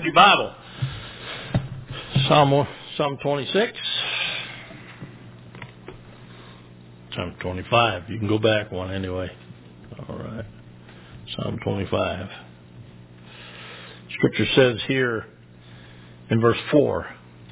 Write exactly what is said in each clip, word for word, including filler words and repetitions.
Your Bible. Psalm, Psalm twenty-six. Psalm twenty-five. You can go back one anyway. All right. Psalm twenty-five. Scripture says here in verse four,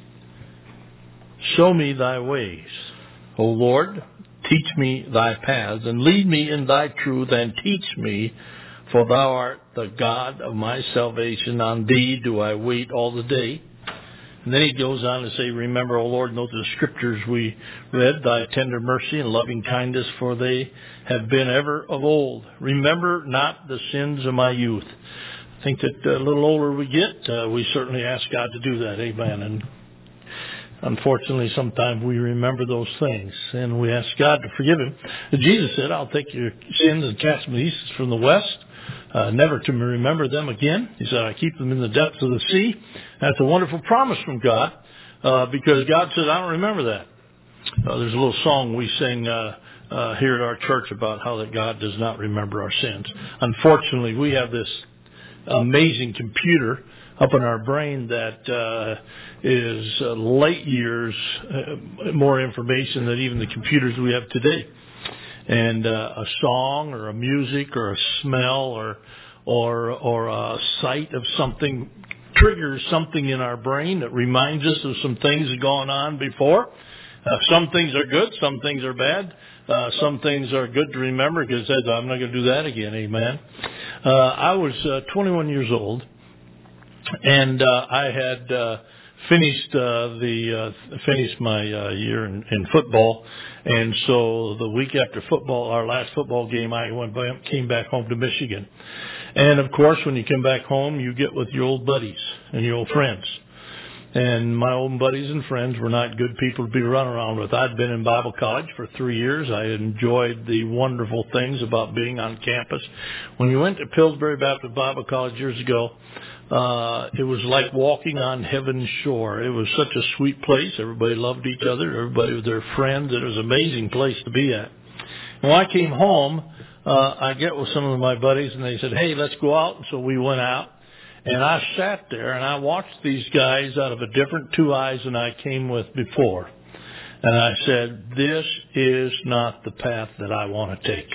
show me thy ways, O Lord, teach me thy paths, and lead me in thy truth, and teach me, for thou art the God of my salvation. On thee do I wait all the day. And then he goes on to say, remember, O Lord, note the scriptures we read, thy tender mercy and loving kindness, for they have been ever of old. Remember not the sins of my youth. I think that the little older we get, uh, we certainly ask God to do that. Amen. And unfortunately, sometimes we remember those things, and we ask God to forgive him. And Jesus said, I'll take your sins and cast them east from the west, uh, never to remember them again. He said, I keep them in the depths of the sea. That's a wonderful promise from God, uh, because God said, I don't remember that. Uh, there's a little song we sing uh, uh, here at our church about how that God does not remember our sins. Unfortunately, we have this amazing computer up in our brain that uh, is uh, light years uh, more information than even the computers we have today. And uh, a song or a music or a smell or or or a sight of something triggers something in our brain that reminds us of some things that have gone on before. Uh, some things are good, some things are bad. Uh, some things are good to remember because it says, I'm not going to do that again. Amen. Uh, I was uh, twenty-one years old. And uh, I had uh, finished uh, the uh, finished my uh, year in, in football, and so the week after football, our last football game, I went back, came back home to Michigan. And of course, when you come back home, you get with your old buddies and your old friends. And my old buddies and friends were not good people to be running around with. I'd been in Bible college for three years. I enjoyed the wonderful things about being on campus. When you went to Pillsbury Baptist Bible College years ago, Uh, it was like walking on heaven's shore. It was such a sweet place. Everybody loved each other. Everybody was their friends. It was an amazing place to be at. And when I came home, uh, I get with some of my buddies, and they said, hey, let's go out. And so we went out, and I sat there, and I watched these guys out of a different two eyes than I came with before. And I said, this is not the path that I want to take.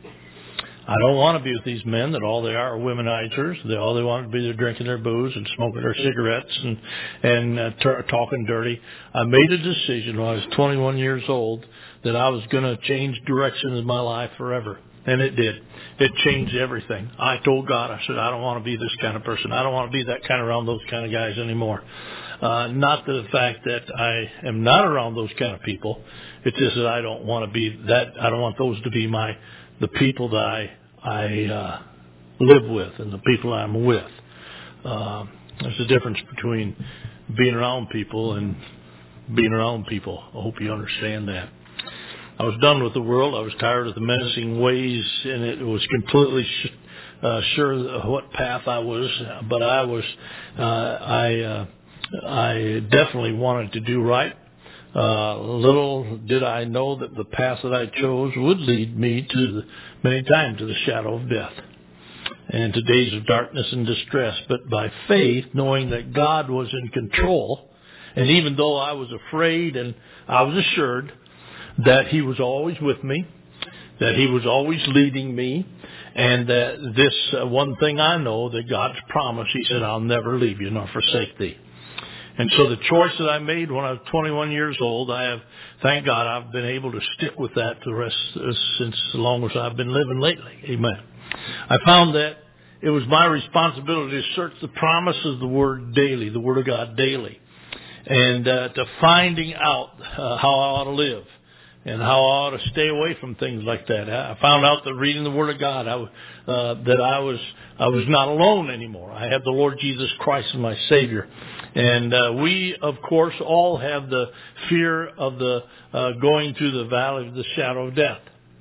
I don't want to be with these men that all they are are womenizers. They all they want to be, they're drinking their booze and smoking their cigarettes and and uh, t- talking dirty. I made a decision when I was twenty-one years old that I was going to change directions in my life forever, and it did. It changed everything. I told God, I said, I don't want to be this kind of person. I don't want to be that kind of around those kind of guys anymore. Uh, not the fact that I am not around those kind of people. It's just that I don't want to be that. I don't want those to be my the people that I I uh, live with and the people I'm with. Uh, there's a difference between being around people and being around people. I hope you understand that. I was done with the world. I was tired of the menacing ways, and it was completely sh- uh, sure what path I was. But I was, uh, I, uh, I definitely wanted to do right. Uh, little did I know that the path that I chose would lead me to the, many times to the shadow of death and to days of darkness and distress. But by faith, knowing that God was in control, and even though I was afraid, and I was assured that He was always with me, that He was always leading me, and that this uh, one thing I know, that God's promise, He said, I'll never leave you nor forsake thee. And so the choice that I made when I was twenty-one years old, I have, thank God, I've been able to stick with that the rest uh, since as long as I've been living lately. Amen. I found that it was my responsibility to search the promises of the Word daily, the Word of God daily, and uh, to finding out uh, how I ought to live and how I ought to stay away from things like that. I found out that reading the Word of God, I, uh, that I was I was not alone anymore. I had the Lord Jesus Christ as my Savior. And uh, we, of course, all have the fear of the uh, going through the valley of the shadow of death.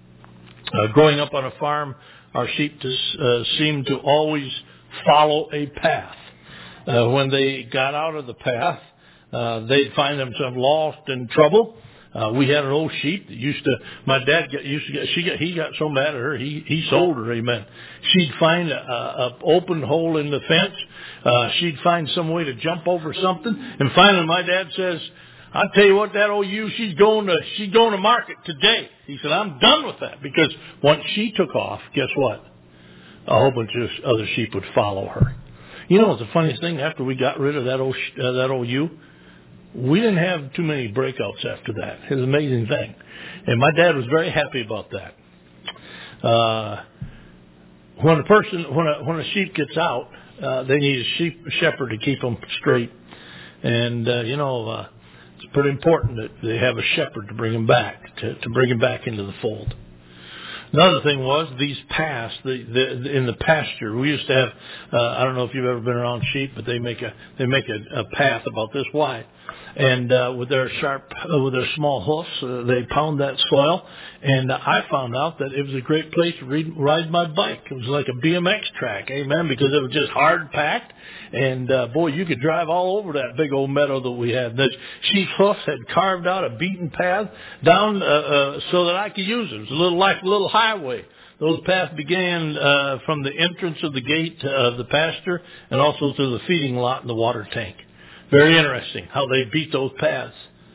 Uh, growing up on a farm, our sheep just, uh, seemed to always follow a path. Uh, when they got out of the path, uh, they'd find themselves lost in trouble. Uh, we had an old sheep that used to, my dad got, used to get, she got, he got so mad at her, he, he sold her, amen. She'd find a, a open hole in the fence. Uh, she'd find some way to jump over something. And finally my dad says, I'll tell you what, that old ewe, she's going to, she's going to market today. He said, I'm done with that, because once she took off, guess what? A whole bunch of other sheep would follow her. You know, the funniest thing, after we got rid of that old, uh, that old ewe, we didn't have too many breakouts after that. It was an amazing thing. And my dad was very happy about that. Uh, when a person, when a, when a sheep gets out, uh, they need a sheep a shepherd to keep them straight. And, uh, you know, uh, it's pretty important that they have a shepherd to bring them back, to, to bring them back into the fold. Another thing was these paths, the, the, in the pasture. We used to have, uh, I don't know if you've ever been around sheep, but they make a, they make a, a path about this wide. And, uh, with their sharp, uh, with their small hoofs, uh, they pound that soil. And uh, I found out that it was a great place to read, ride my bike. It was like a B M X track, amen, because it was just hard packed. And, uh, boy, you could drive all over that big old meadow that we had. The sheep's hoofs had carved out a beaten path down, uh, uh, so that I could use it. It was a little like a little highway. Those paths began, uh, from the entrance of the gate of the pasture and also to the feeding lot and the water tank. Very interesting how they beat those paths.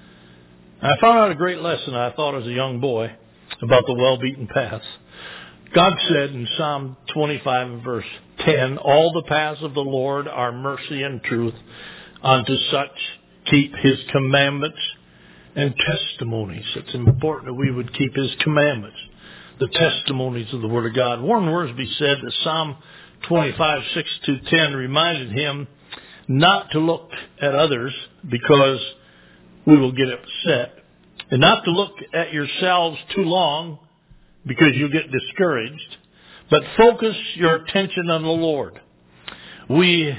I found out a great lesson, I thought, as a young boy about the well-beaten paths. God said in Psalm twenty-five and verse ten, all the paths of the Lord are mercy and truth. Unto such keep his commandments and testimonies. It's important that we would keep his commandments, the testimonies of the Word of God. Warren Wiersbe said that Psalm twenty-five, six to ten reminded him not to look at others because we will get upset, and not to look at yourselves too long because you'll get discouraged, but focus your attention on the Lord. We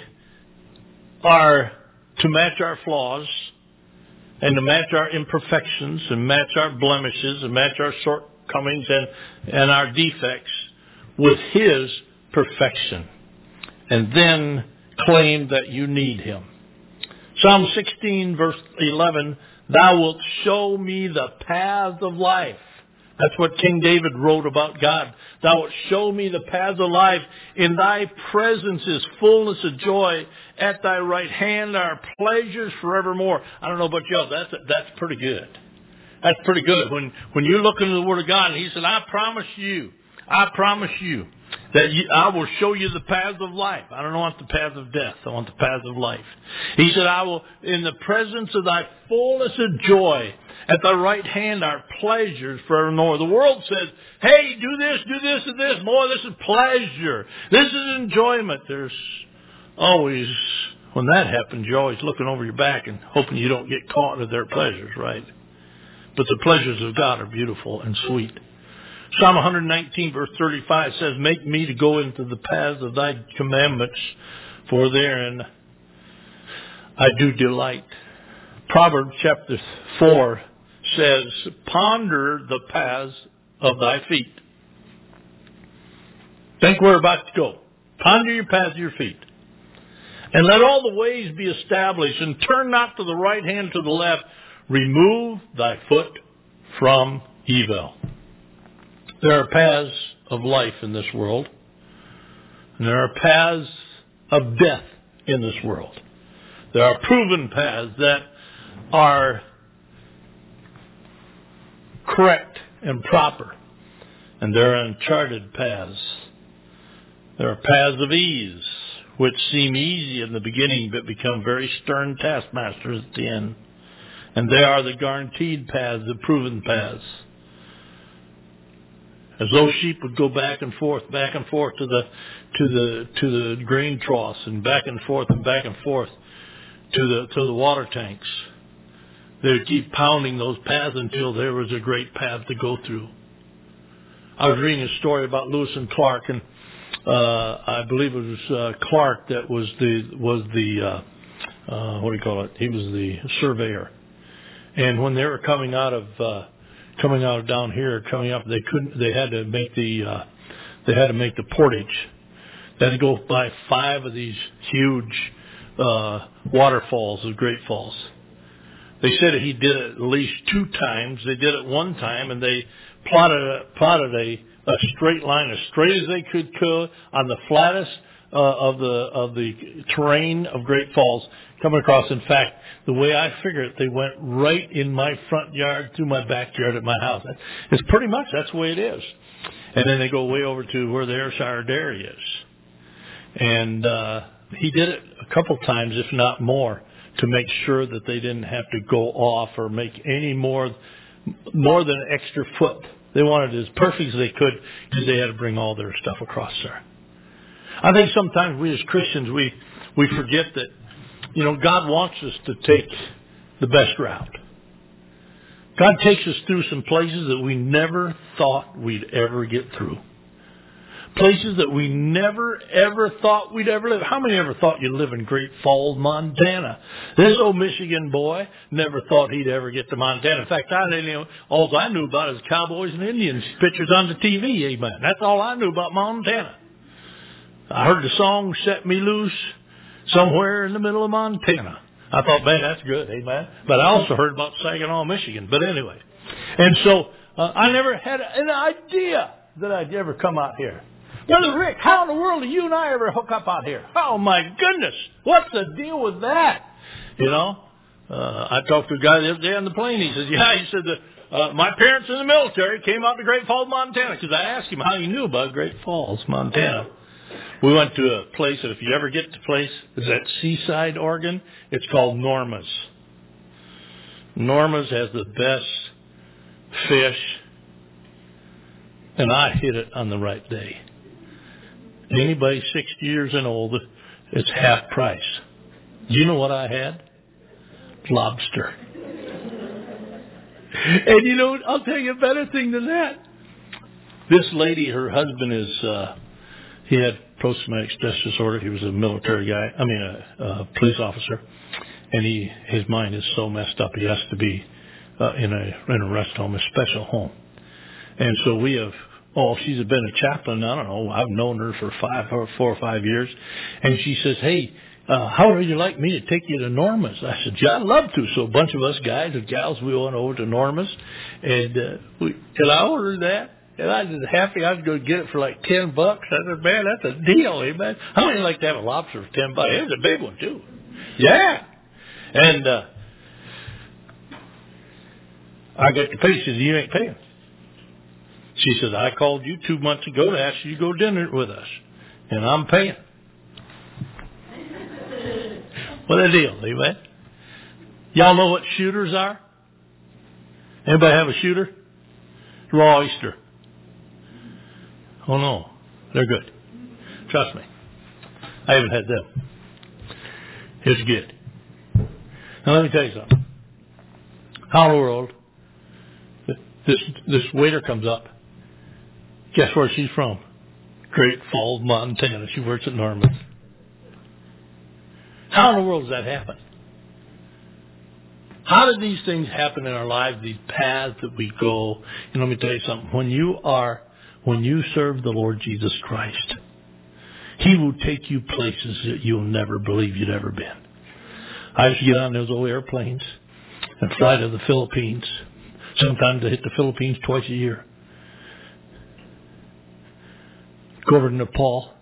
are to match our flaws and to match our imperfections and match our blemishes and match our shortcomings and, and our defects with his perfection, and then claim that you need him. Psalm sixteen verse eleven, thou wilt show me the paths of life. That's what King David wrote about God. Thou wilt show me the paths of life. In thy presence is fullness of joy. At thy right hand are pleasures forevermore. I don't know about you, that's, that's pretty good. That's pretty good. When, when you look into the Word of God, and he said, I promise you, I promise you, that you, I will show you the paths of life. I don't want the paths of death. I want the paths of life. He said, I will, in the presence of thy fullness of joy, at thy right hand are pleasures forevermore. The world says, hey, do this, do this, and this. Boy, this is pleasure. This is enjoyment. There's always, when that happens, you're always looking over your back and hoping you don't get caught in their pleasures, right? But the pleasures of God are beautiful and sweet. Psalm one nineteen verse thirty-five says, make me to go into the paths of thy commandments, for therein I do delight. Proverbs chapter four says, ponder the paths of thy feet. Think where we're about to go. Ponder your paths of your feet. And let all the ways be established, and turn not to the right hand, to the left. Remove thy foot from evil. There are paths of life in this world, and there are paths of death in this world. There are proven paths that are correct and proper, and there are uncharted paths. There are paths of ease, which seem easy in the beginning but become very stern taskmasters at the end. And they are the guaranteed paths, the proven paths. As those sheep would go back and forth, back and forth to the to the to the grain troughs, and back and forth and back and forth to the to the water tanks, they would keep pounding those paths until there was a great path to go through. I was reading a story about Lewis and Clark, and uh, I believe it was uh, Clark that was the was the uh, uh, what do you call it? He was the surveyor, and when they were coming out of uh, coming out of down here, coming up, they couldn't. They had to make the uh, they had to make the portage. They had to go by five of these huge uh, waterfalls, of Great Falls. They said he did it at least two times. They did it one time, and they plotted a, plotted a, a straight line as straight as they could go on the flattest uh, of the of the terrain of Great Falls coming across. In fact, the way I figure it, they went right in my front yard through my backyard at my house. It's pretty much that's the way it is. And then they go way over to where the Ayrshire Dairy is. And uh, he did it a couple times, if not more, to make sure that they didn't have to go off or make any more more than an extra foot. They wanted it as perfect as they could because they had to bring all their stuff across there. I think sometimes we as Christians, we, we forget that, you know, God wants us to take the best route. God takes us through some places that we never thought we'd ever get through. Places that we never, ever thought we'd ever live. How many ever thought you'd live in Great Falls, Montana? This old Michigan boy never thought he'd ever get to Montana. In fact, I didn't know, all I knew about is cowboys and Indians, pictures on the T V, amen. That's all I knew about Montana. I heard the song, Set Me Loose, somewhere in the middle of Montana. I thought, man, that's good, amen. But I also heard about Saginaw, Michigan. But anyway. And so, uh, I never had an idea that I'd ever come out here. Brother Rick, how in the world do you and I ever hook up out here? Oh, my goodness. What's the deal with that? You know, uh, I talked to a guy the other day on the plane. He says, yeah, he said, that, uh, my parents in the military came out to Great Falls, Montana. Because I asked him how he knew about Great Falls, Montana. We went to a place that if you ever get to the place, is at Seaside, Oregon. It's called Norma's. Norma's has the best fish. And I hit it on the right day. Anybody sixty years and older, it's half price. Do you know what I had? Lobster. And you know, I'll tell you a better thing than that. This lady, her husband is, uh, he had post-traumatic stress disorder. He was a military guy, I mean a, a police officer. And he, his mind is so messed up, he has to be uh, in a in a rest home, a special home. And so we have, oh, she's been a chaplain, I don't know, I've known her for five or four or five years. And she says, hey, uh, how would you like me to take you to Norma's? I said, yeah, I'd love to. So a bunch of us guys and gals, we went over to Norma's. And uh, we, and I ordered that. And I was happy I was going to get it for like ten bucks. I said, man, that's a deal, eh, man? How many like to have a lobster for ten bucks? It was a big one, too. Yeah. And uh, I got the pay. She said, you ain't paying. She said, I called you two months ago to ask you to go dinner with us. And I'm paying. What a deal, amen? Y'all know what shooters are? Anybody have a shooter? Raw oyster. Oh, no. They're good. Trust me. I haven't had them. It's good. Now, let me tell you something. How in the world, this, this waiter comes up. Guess where she's from? Great Falls, Montana. She works at Norma's. How in the world does that happen? How did these things happen in our lives, these paths that we go? And let me tell you something. When you are, when you serve the Lord Jesus Christ, He will take you places that you'll never believe you'd ever been. I used to get on those old airplanes and fly to the Philippines. Sometimes I hit the Philippines twice a year. Go over to Nepal,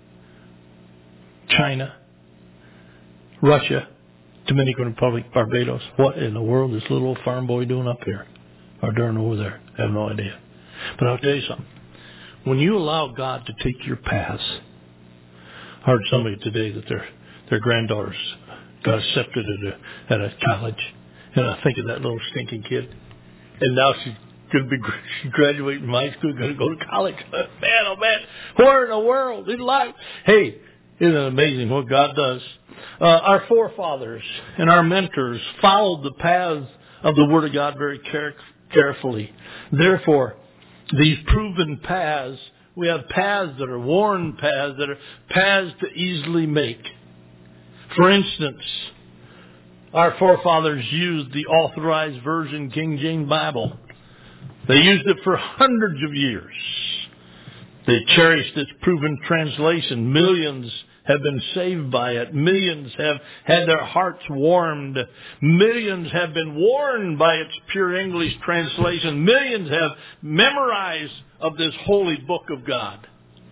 China, Russia, Dominican Republic, Barbados. What in the world is little old farm boy doing up here or doing over there? I have no idea. But I'll tell you something. When you allow God to take your paths, I heard somebody today that their their granddaughters got accepted at a, at a college. And I think of that little stinking kid. And now she's going to be she's graduating from high school, going to go to college. Man, oh man, where in the world is life? Hey, isn't it amazing what God does? Uh, our forefathers and our mentors followed the paths of the Word of God very care- carefully. Therefore, these proven paths, we have paths that are worn paths, that are paths to easily make. For instance, our forefathers used the Authorized Version King James Bible. They used it for hundreds of years. They cherish this proven translation. Millions have been saved by it. Millions have had their hearts warmed. Millions have been warned by its pure English translation. Millions have memorized of this holy book of God.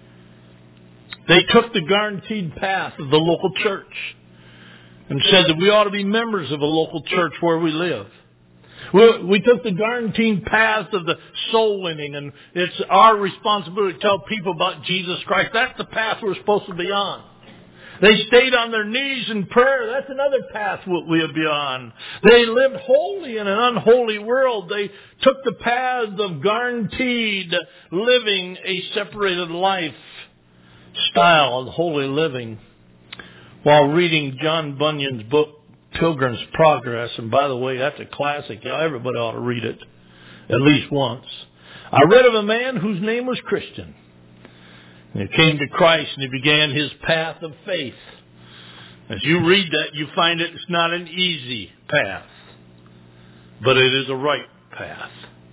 They took the guaranteed path of the local church and said that we ought to be members of a local church where we live. We, we took the guaranteed path of the soul winning, and it's our responsibility to tell people about Jesus Christ. That's the path we're supposed to be on. They stayed on their knees in prayer. That's another path we'll be on. They lived holy in an unholy world. They took the path of guaranteed living a separated life style of holy living. While reading John Bunyan's book, Pilgrim's Progress, and by the way, that's a classic. Everybody ought to read it at least once. I read of a man whose name was Christian. And he came to Christ and he began his path of faith. As you read that, you find it, it's not an easy path, but it is a right path.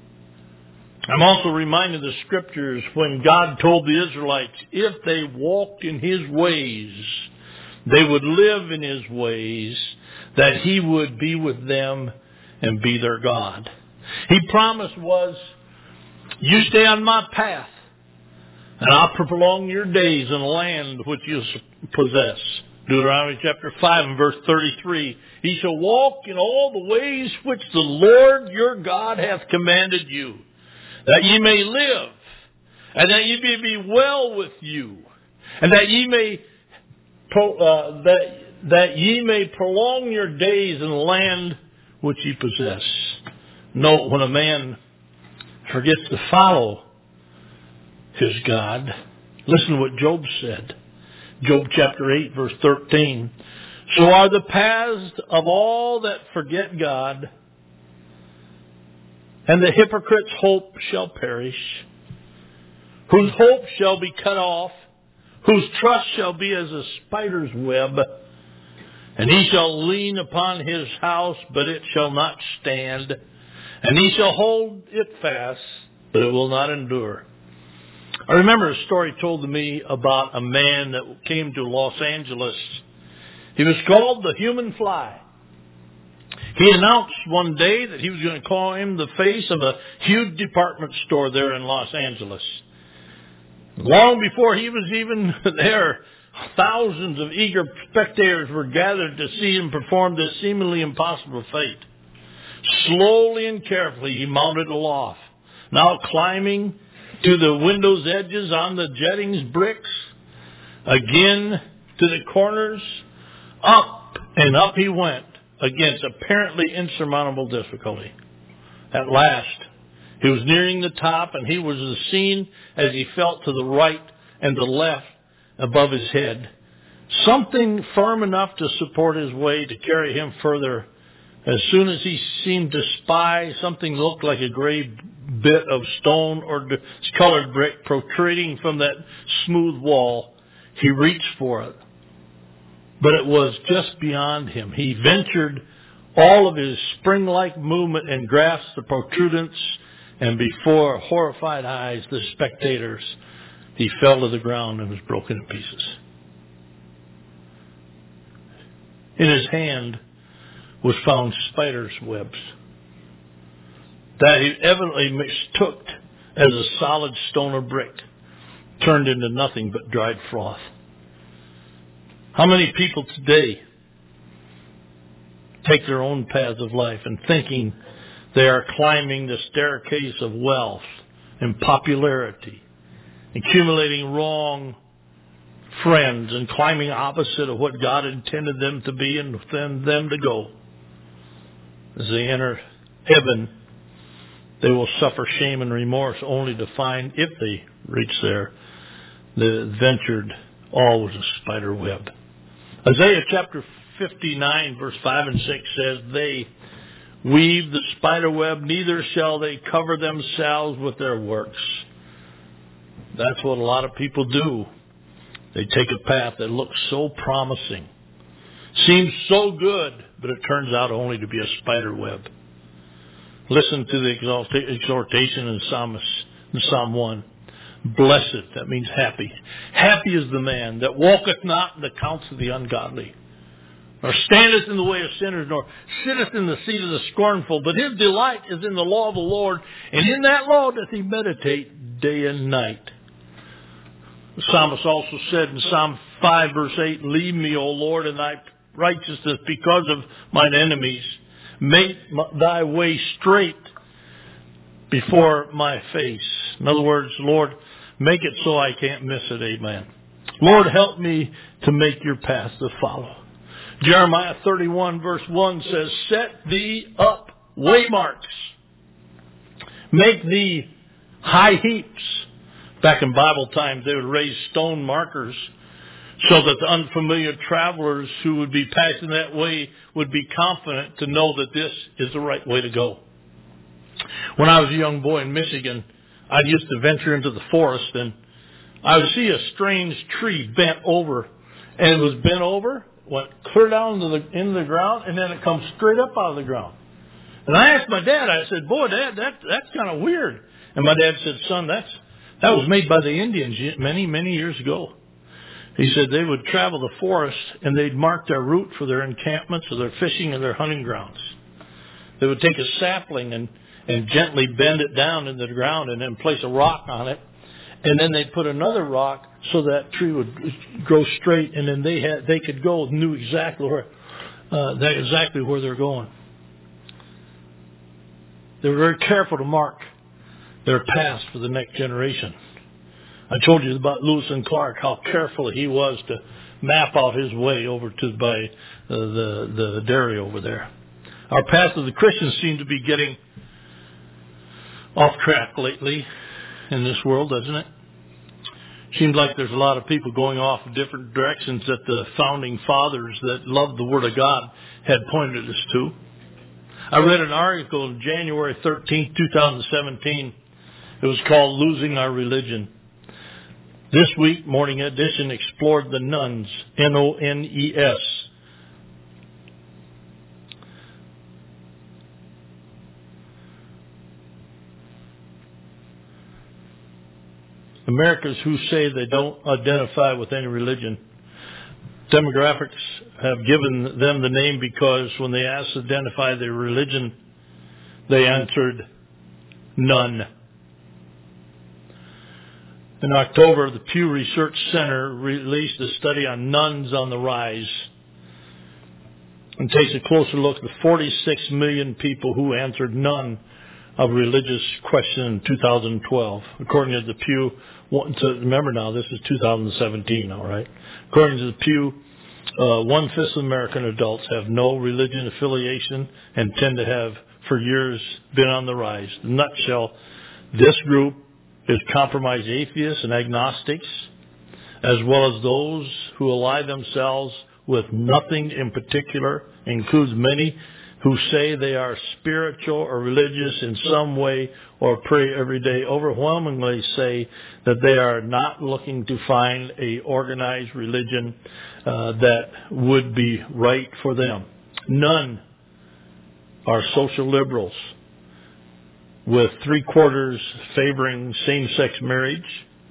I'm also reminded of the scriptures when God told the Israelites, if they walked in His ways, they would live in His ways, that He would be with them and be their God. He promised was, you stay on my path, and I'll prolong your days in the land which you possess. Deuteronomy chapter five and verse thirty-three. Ye shall walk in all the ways which the Lord your God hath commanded you, that ye may live, and that ye may be well with you, and that ye may pro, uh, that that ye may prolong your days in the land which ye possess. Note, when a man forgets to follow his God, listen to what Job said. Job chapter eight, verse thirteen. So are the paths of all that forget God, and the hypocrite's hope shall perish, whose hope shall be cut off, whose trust shall be as a spider's web. And he shall lean upon his house, but it shall not stand. And he shall hold it fast, but it will not endure. I remember a story told to me about a man that came to Los Angeles. He was called the Human Fly. He announced one day that he was going to call him the face of a huge department store there in Los Angeles. Long before he was even there, thousands of eager spectators were gathered to see him perform this seemingly impossible feat. Slowly and carefully he mounted aloft, now climbing to the window's edges on the jettings bricks, again to the corners, up and up he went against apparently insurmountable difficulty. At last, he was nearing the top, and he was as seen as he felt to the right and the left above his head. Something firm enough to support his way to carry him further. As soon as he seemed to spy something looked like a gray bit of stone or colored brick protruding from that smooth wall, he reached for it. But it was just beyond him. He ventured all of his spring-like movement and grasped the protrudence, and before horrified eyes, the spectators, he fell to the ground and was broken in pieces. In his hand was found spider's webs that he evidently mistook as a solid stone or brick, turned into nothing but dried froth. How many people today take their own paths of life and thinking they are climbing the staircase of wealth and popularity, accumulating wrong friends and climbing opposite of what God intended them to be and then them to go. As they enter heaven, they will suffer shame and remorse only to find, if they reach there, the ventured all was a spider web. Isaiah chapter fifty-nine verse five and six says, they weave the spider web, neither shall they cover themselves with their works. That's what a lot of people do. They take a path that looks so promising, seems so good, but it turns out only to be a spider web. Listen to the exhortation in Psalm, in Psalm one. Blessed, that means happy. Happy is the man that walketh not in the counsel of the ungodly, nor standeth in the way of sinners, nor sitteth in the seat of the scornful. But his delight is in the law of the Lord, and in that law doth he meditate day and night. The psalmist also said in Psalm five, verse eight, Lead me, O Lord, in thy righteousness because of mine enemies. Make thy way straight before my face. In other words, Lord, make it so I can't miss it. Amen. Lord, help me to make your path to follow. Jeremiah thirty-one, verse one says, Set thee up waymarks. Make thee high heaps. Back in Bible times, they would raise stone markers so that the unfamiliar travelers who would be passing that way would be confident to know that this is the right way to go. When I was a young boy in Michigan, I used to venture into the forest, and I would see a strange tree bent over, and it was bent over, went clear down into the, into the ground, and then it comes straight up out of the ground. And I asked my dad, I said, boy, Dad, that, that's kind of weird. And my dad said, son, that's, that was made by the Indians many, many years ago. He said they would travel the forest, and they'd mark their route for their encampments or their fishing or their hunting grounds. They would take a sapling and and gently bend it down into the ground and then place a rock on it. And then they'd put another rock so that tree would grow straight, and then they had they could go, knew exactly where uh, that exactly where they're going. They were very careful to mark their paths for the next generation. I told you about Lewis and Clark, how careful he was to map out his way over to by uh, the the dairy over there. Our path of the Christians seem to be getting off track lately in this world, doesn't it? Seems like there's a lot of people going off in different directions that the founding fathers that loved the Word of God had pointed us to. I read an article on January thirteenth, twenty seventeen. It was called Losing Our Religion. This week, Morning Edition explored the nuns, N O N E S. Americans who say they don't identify with any religion. Demographics have given them the name because when they asked to identify their religion, they answered none. In October, the Pew Research Center released a study on nuns on the rise and takes a closer look at the forty-six million people who answered none of religious question in two thousand twelve. According to the Pew, remember now, this is two thousand seventeen, all right? According to the Pew, uh, one-fifth of American adults have no religion affiliation and tend to have, for years, been on the rise. In a nutshell, this group is compromised atheists and agnostics, as well as those who ally themselves with nothing in particular, includes many who say they are spiritual or religious in some way or pray every day, overwhelmingly say that they are not looking to find a organized religion uh, that would be right for them. None are social liberals, with three-quarters favoring same-sex marriage,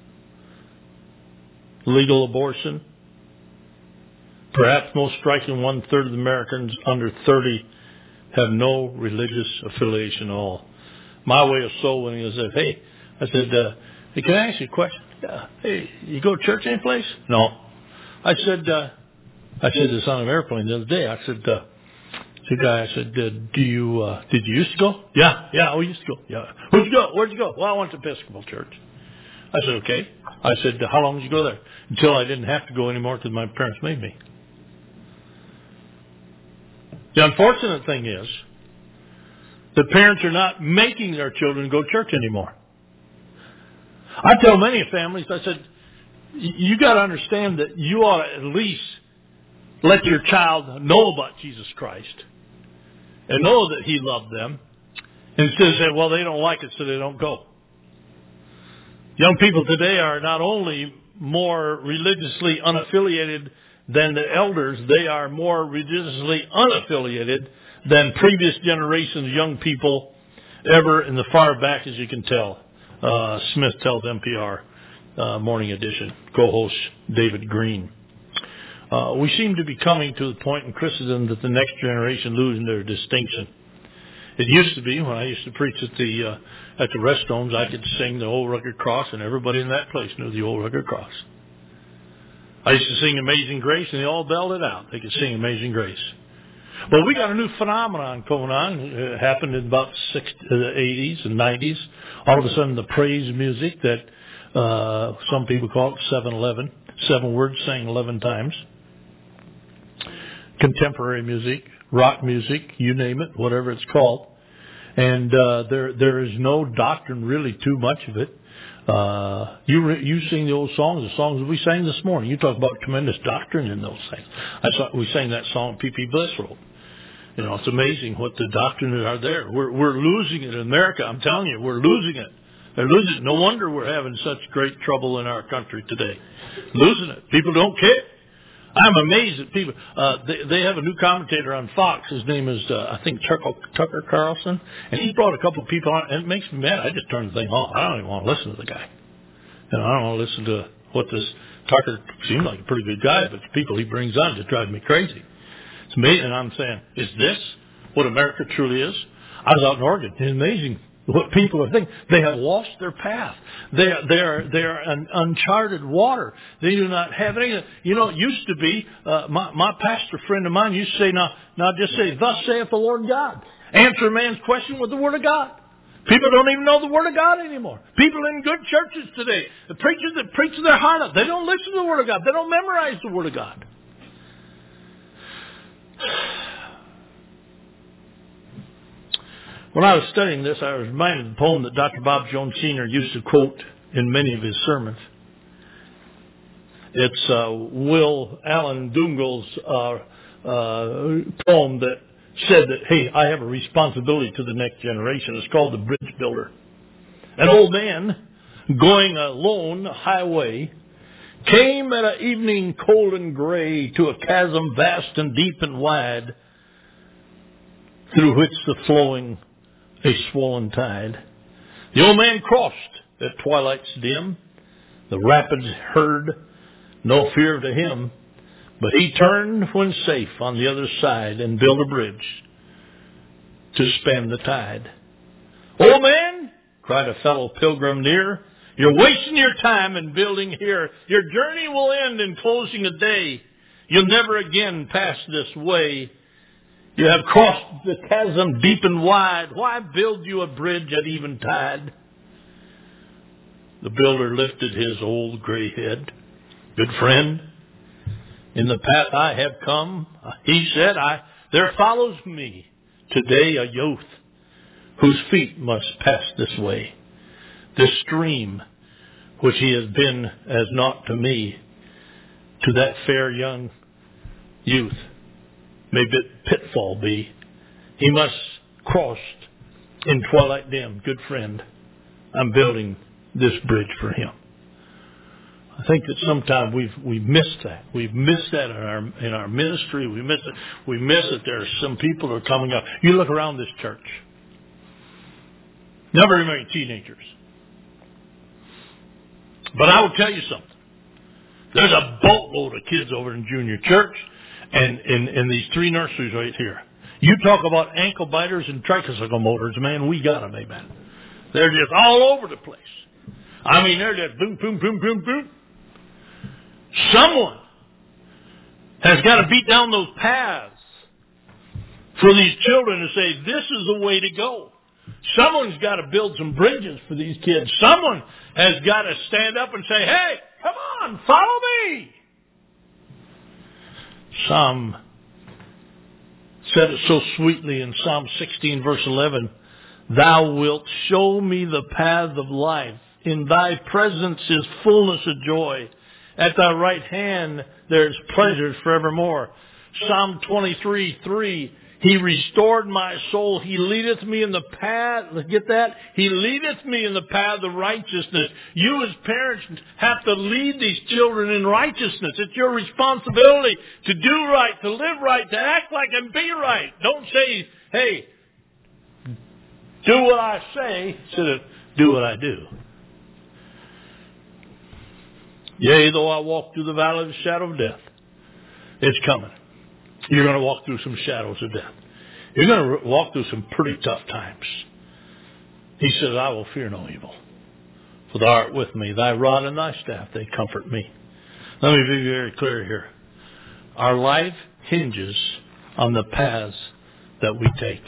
legal abortion. Perhaps most striking, one-third of the Americans under thirty have no religious affiliation at all. My way of soul winning is that, hey, I said, uh, hey, can I ask you a question? Yeah. Hey, you go to church any place? No. I said, uh, I said this on an airplane the other day. I said, uh, to the guy, I said, uh, do you, uh, did you used to go? Yeah, yeah, we used to go. Yeah. Where'd you go? Where'd you go? Well, I went to Episcopal Church. I said, okay. I said, how long did you go there? Until I didn't have to go anymore because my parents made me. The unfortunate thing is that parents are not making their children go to church anymore. I tell many families, I said, you got to understand that you ought to at least let your child know about Jesus Christ and know that He loved them, instead of saying, well, they don't like it, so they don't go. Young people today are not only more religiously unaffiliated than the elders, they are more religiously unaffiliated than previous generations of young people ever in the far back, as you can tell. Uh, Smith tells N P R. uh, Morning Edition, co-host David Green. Uh, we seem to be coming to the point in Christendom that the next generation losing their distinction. It used to be, when I used to preach at the uh, at the rest homes, I could sing the Old Rugged Cross, and everybody in that place knew the Old Rugged Cross. I used to sing Amazing Grace, and they all belled it out. They could sing Amazing Grace. Well, we got a new phenomenon going on. It happened in about the eighties and nineties. All of a sudden, the praise music that uh, some people call it seven eleven, seven words sang eleven times. Contemporary music, rock music, you name it, whatever it's called. And uh, there there is no doctrine, really, too much of it. Uh, you re, you sing the old songs, the songs we sang this morning. You talk about tremendous doctrine in those things. I saw, we sang that song P P Bliss wrote. You know, it's amazing what the doctrines are there. We're we're losing it in America. I'm telling you, we're losing it. They're losing it. No wonder we're having such great trouble in our country today. Losing it. People don't care. I'm amazed at people. Uh, they, they have a new commentator on Fox. His name is, uh, I think, Tucker, Tucker Carlson. And he brought a couple of people on, and it makes me mad. I just turn the thing off. I don't even want to listen to the guy. You know, I don't want to listen to what this Tucker seems like a pretty good guy, but the people he brings on just drive me crazy. It's amazing. And I'm saying, is this what America truly is? I was out in Oregon. It's amazing what people are thinking. They have lost their path. They are, they are, they are an uncharted water. They do not have anything. You know, it used to be, uh, my, my pastor friend of mine used to say, now, now just say, thus saith the Lord God. Answer a man's question with the Word of God. People don't even know the Word of God anymore. People in good churches today, the preachers that preach their heart out, they don't listen to the Word of God. They don't memorize the Word of God. When I was studying this, I was reminded of the poem that Doctor Bob Jones Senior used to quote in many of his sermons. It's uh, Will Allen Dungall's uh, uh, poem that said that, hey, I have a responsibility to the next generation. It's called The Bridge Builder. An old man going alone a highway came at an evening cold and gray to a chasm vast and deep and wide through which the flowing a swollen tide. The old man crossed at twilight's dim. The rapids heard, no fear to him. But he turned when safe on the other side and built a bridge to span the tide. Old man, cried a fellow pilgrim near, you're wasting your time in building here. Your journey will end in closing a day. You'll never again pass this way. You have crossed the chasm deep and wide. Why build you a bridge at eventide? The builder lifted his old gray head. Good friend, in the path I have come, he said, I there follows me today a youth whose feet must pass this way. This stream, which he has been as naught to me, to that fair young youth may bit pitfall be. He must cross in twilight dim. Good friend, I'm building this bridge for him. I think that sometimes we've we've missed that. We've missed that in our in our ministry. We miss it. We miss it. There are some people who are coming up. You look around this church. Not very many teenagers. But I will tell you something. There's a boatload of kids over in junior church. And in, in these three nurseries right here. You talk about ankle biters and tricycle motors, man, we got them, amen. They're just all over the place. I mean, they're just boom, boom, boom, boom, boom. Someone has got to beat down those paths for these children to say, this is the way to go. Someone's got to build some bridges for these kids. Someone has got to stand up and say, hey, come on, follow me. Psalm said it so sweetly in Psalm sixteen, verse eleven. Thou wilt show me the path of life. In thy presence is fullness of joy. At thy right hand there is pleasures forevermore. Psalm twenty-three, three. He restored my soul. He leadeth me in the path. Get that? He leadeth me in the path of righteousness. You as parents have to lead these children in righteousness. It's your responsibility to do right, to live right, to act like and be right. Don't say, hey, do what I say instead of do what I do. Yea, though I walk through the valley of the shadow of death, it's coming. You're going to walk through some shadows of death. You're going to walk through some pretty tough times. He says, I will fear no evil, for thou art with me. Thy rod and thy staff, they comfort me. Let me be very clear here. Our life hinges on the paths that we take.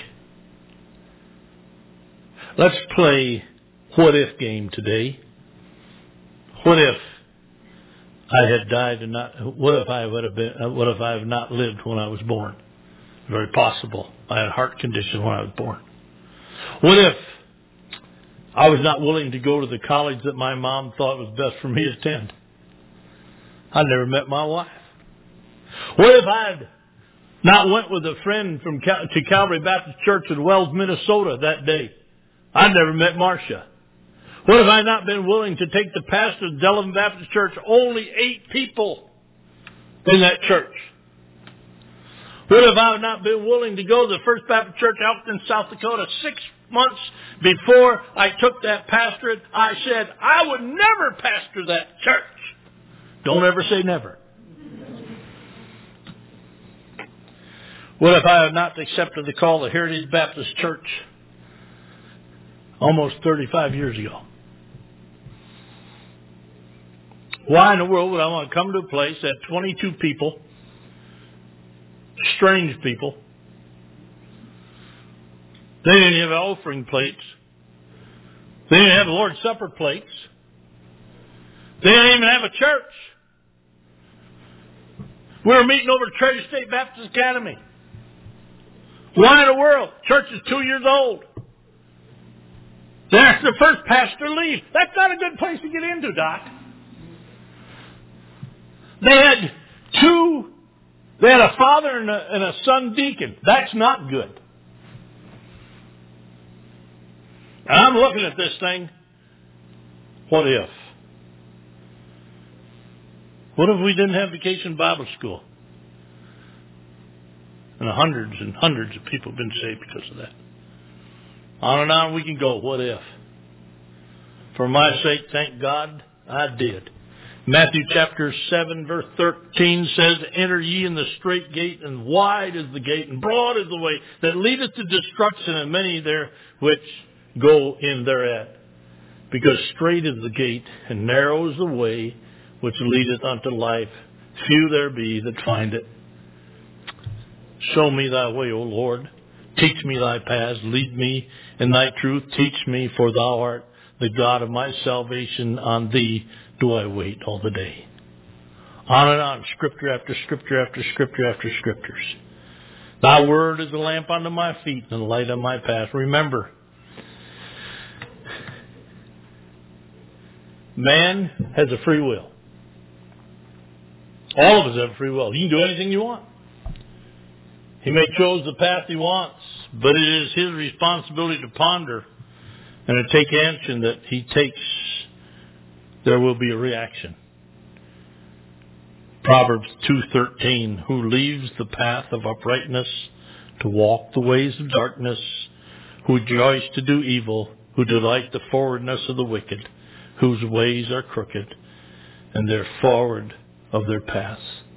Let's play what if game today. What if I had died and not, what if I would have been, what if I have not lived when I was born? Very possible. I had a heart condition when I was born. What if I was not willing to go to the college that my mom thought was best for me to attend? I never met my wife. What if I had not went with a friend from Cal- to Calvary Baptist Church in Wells, Minnesota that day? I never met Marcia. What if I had not been willing to take the pastor of Delavan Baptist Church? Only eight people in that church. What if I had not been willing to go to the First Baptist Church out in South Dakota six months before I took that pastorate? I said, I would never pastor that church. Don't ever say never. What if I had not accepted the call of Heritage Baptist Church almost thirty-five years ago? Why in the world would I want to come to a place that twenty-two people, strange people, they didn't have offering plates, they didn't have Lord's Supper plates, they didn't even have a church. We were meeting over at Treasure State Baptist Academy. Why in the world? Church is two years old. There's the first pastor leave. That's not a good place to get into, Doc. They had two, they had a father and a, and a son deacon. That's not good. And I'm looking at this thing. What if? What if we didn't have Vacation Bible School? And hundreds and hundreds of people have been saved because of that. On and on we can go. What if? For my sake, thank God I did. Matthew chapter seven verse thirteen says, enter ye in the straight gate, and wide is the gate, and broad is the way that leadeth to destruction, and many there which go in thereat. Because straight is the gate, and narrow is the way which leadeth unto life. Few there be that find it. Show me thy way, O Lord. Teach me thy paths. Lead me in thy truth. Teach me, for thou art the God of my salvation. On thee do I wait all the day. On and on, scripture after scripture after scripture after scriptures. Thy word is a lamp unto my feet and a light on my path. Remember, man has a free will. All of us have a free will. You can do anything you want. He may choose the path he wants, but it is his responsibility to ponder and to take action that he takes. There will be a reaction. Proverbs two thirteen, who leaves the path of uprightness to walk the ways of darkness, who rejoice to do evil, who delight the forwardness of the wicked, whose ways are crooked, and they're forward of their paths.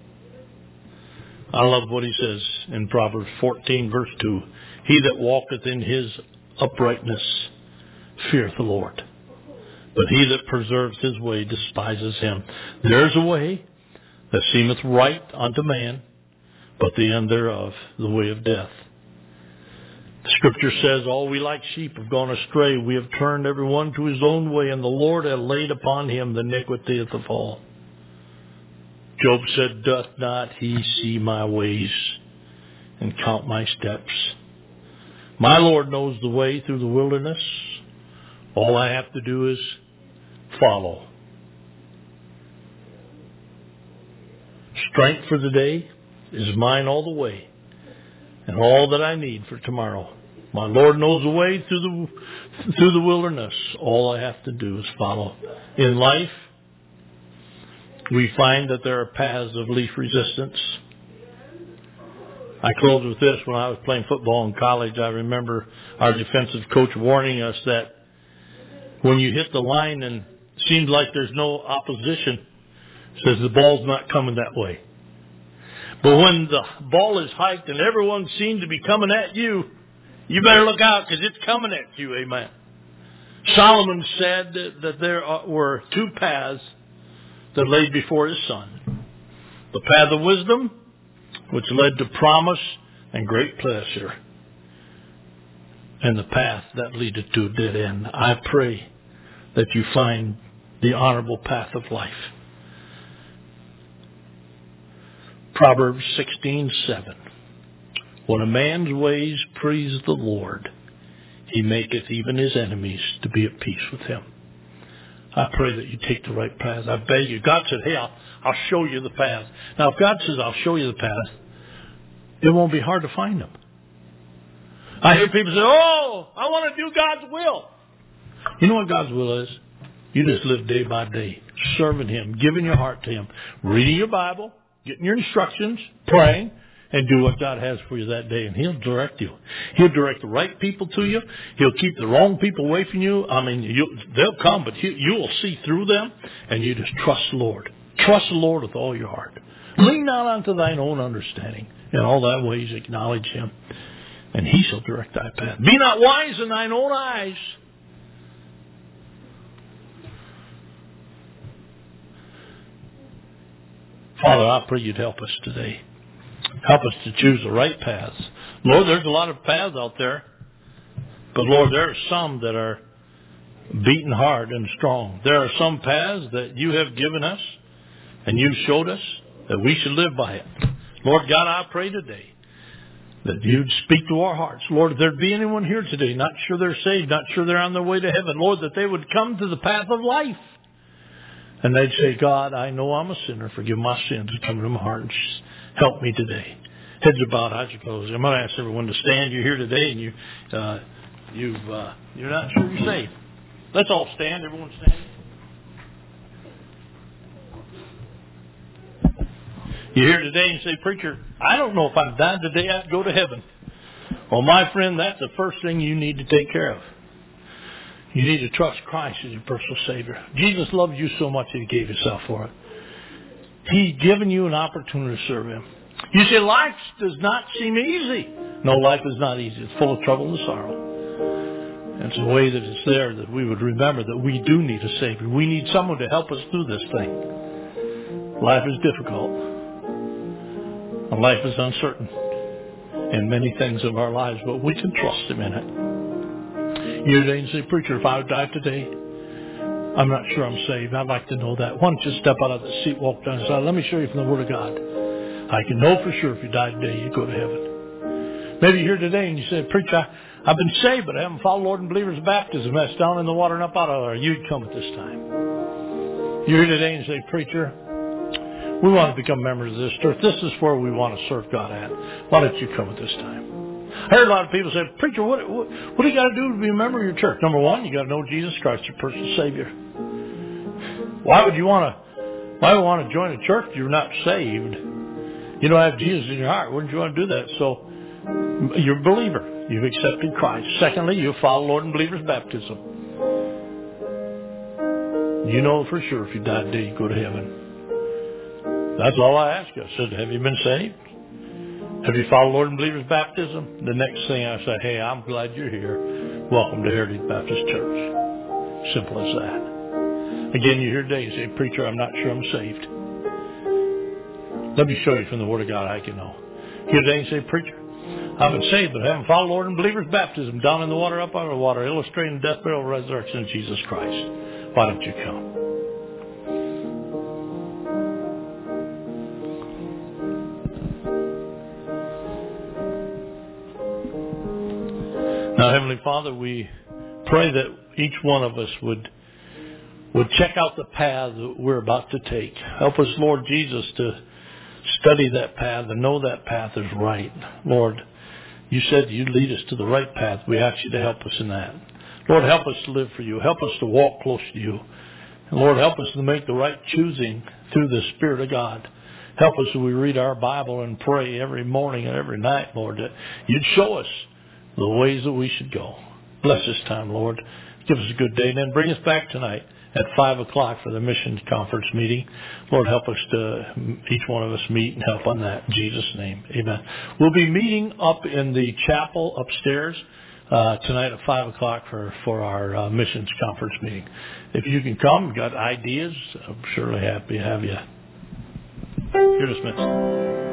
I love what he says in Proverbs fourteen verse two. He that walketh in his uprightness feareth the Lord, but he that preserves his way despises him. There's a way that seemeth right unto man, but the end thereof the way of death. The scripture says, all we like sheep have gone astray. We have turned every one to his own way, and the Lord hath laid upon him the iniquity of all. Job said, doth not he see my ways and count my steps? My Lord knows the way through the wilderness. All I have to do is follow. Strength for the day is mine all the way, and all that I need for tomorrow. My Lord knows the way through the through the wilderness. All I have to do is follow. In life, we find that there are paths of least resistance. I close with this. When I was playing football in college, I remember our defensive coach warning us that when you hit the line and it seems like there's no opposition, says the ball's not coming that way. But when the ball is hiked and everyone seems to be coming at you, you better look out because it's coming at you. Amen. Solomon said that there were two paths that laid before his son. The path of wisdom, which led to promise and great pleasure, and the path that leadeth to a dead end. I pray that you find the honorable path of life. Proverbs sixteen seven. When a man's ways please the Lord, he maketh even his enemies to be at peace with him. I pray that you take the right path. I beg you. God said, hey, I'll, I'll show you the path. Now, if God says, I'll show you the path, it won't be hard to find them. I hear people say, oh, I want to do God's will. You know what God's will is? You just live day by day, serving Him, giving your heart to Him, reading your Bible, getting your instructions, praying, and do what God has for you that day. And He'll direct you. He'll direct the right people to you. He'll keep the wrong people away from you. I mean, you, they'll come, but you, you will see through them, and you just trust the Lord. Trust the Lord with all your heart. Lean not unto thine own understanding. In all thy ways acknowledge Him, and He shall direct thy path. Be not wise in thine own eyes. Father, I pray you'd help us today. Help us to choose the right paths. Lord, there's a lot of paths out there. But Lord, there are some that are beaten hard and strong. There are some paths that you have given us and you've showed us that we should live by it. Lord God, I pray today that you'd speak to our hearts. Lord, if there'd be anyone here today, not sure they're saved, not sure they're on their way to heaven, Lord, that they would come to the path of life. And they'd say, God, I know I'm a sinner. Forgive my sins and come into my heart and help me today. Heads are bowed, eyes are closed. I'm going to ask everyone to stand. You're here today and you, uh, you've, uh, you're not sure you're saved. Let's all stand. Everyone stand. You're here today and say, preacher, I don't know if I died today I'd go to heaven. Well, my friend, that's the first thing you need to take care of. You need to trust Christ as your personal Savior. Jesus loved you so much that He gave Himself for it. He's given you an opportunity to serve Him. You say, life does not seem easy. No, life is not easy. It's full of trouble and sorrow. And it's a way that it's there that we would remember that we do need a Savior. We need someone to help us through this thing. Life is difficult. And life is uncertain in many things of our lives, but we can trust Him in it. You today and say, preacher, if I would die today, I'm not sure I'm saved. I'd like to know that. Why don't you step out of the seat, walk down the side. Let me show you from the Word of God. I can know for sure if you die today, you go to heaven. Maybe you're here today and you say, preacher, I, I've been saved, but I haven't followed Lord and believers baptism. That's down in the water and up out of there. You'd come at this time. You're here today and say, preacher, we want to become members of this church. This is where we want to serve God at. Why don't you come at this time? I heard a lot of people say, preacher, what, what, what do you got to do to be a member of your church? Number one, you got to know Jesus Christ, your personal Savior. Why would you want to, why would you want to join a church if you're not saved? You don't have Jesus in your heart. Wouldn't you want to do that? So, you're a believer. You've accepted Christ. Secondly, you follow Lord and believers baptism. You know for sure if you die today, you go to heaven. That's all I ask you. I said, have you been saved? Have you followed Lord and believers baptism? The next thing I say, hey, I'm glad you're here. Welcome to Heritage Baptist Church. Simple as that. Again, you're here today and say, preacher, I'm not sure I'm saved. Let me show you from the Word of God I can know. Here today and say, preacher, I've been saved, but I haven't followed Lord and believers baptism. Down in the water, up out of the water, illustrating death, burial, resurrection of Jesus Christ. Why don't you come? Now, Heavenly Father, we pray that each one of us would would check out the path that we're about to take. Help us, Lord Jesus, to study that path and know that path is right. Lord, you said you'd lead us to the right path. We ask you to help us in that. Lord, help us to live for you. Help us to walk close to you. And Lord, help us to make the right choosing through the Spirit of God. Help us as we read our Bible and pray every morning and every night, Lord, that you'd show us the ways that we should go. Bless this time, Lord. Give us a good day, and then bring us back tonight at five o'clock for the missions conference meeting. Lord, help us to, each one of us, meet and help on that. In Jesus' name, amen. We'll be meeting up in the chapel upstairs uh, tonight at five o'clock for, for our uh, missions conference meeting. If you can come, got ideas, I'm surely happy to have you. You're dismissed.